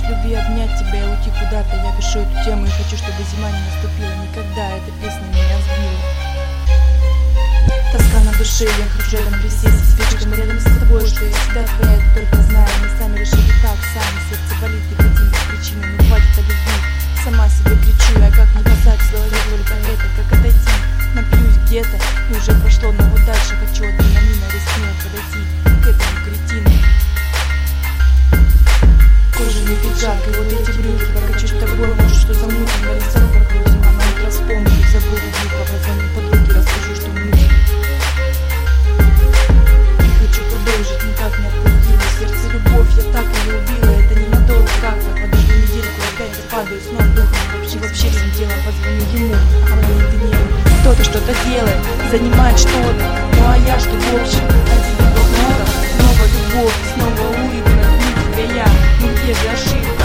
любви обнять тебя и уйти куда-то. Я пишу эту тему и хочу, чтобы зима не наступила никогда. Эта песня меня сбила. Тоска на душе, я кружу на лесе со свечками рядом с тобой, что я всегда твоя, это только знаю. Мы сами решили так, сами, сердце болит и хотим без причины. Не хватит о любви, сама себе кричу. Я как не касаюсь, голове только это, как отойти. Напьюсь где-то и уже прошло, но вот дальше хочу адреналина, рискну подойти к этому кретину. Кожаный пиджак и вот эти брюки, покачусь тобой, может что замутим, на лицо прокрутим, а на утро вспомню, забуду глупо, позвоню подруге, расскажу, что мучим. Не хочу продолжить, никак не отпустила, сердце любовь, я так ее убила, это ненадолго как-то, подожду недельку, опять западаю, снова духом, вообще всем делом позвоню ему, а мне ты не кто-то что-то делает, занимает что-то, ну а я что в общем, один много, снова любовь, снова улыбка, тебя я, ну где же ошибка?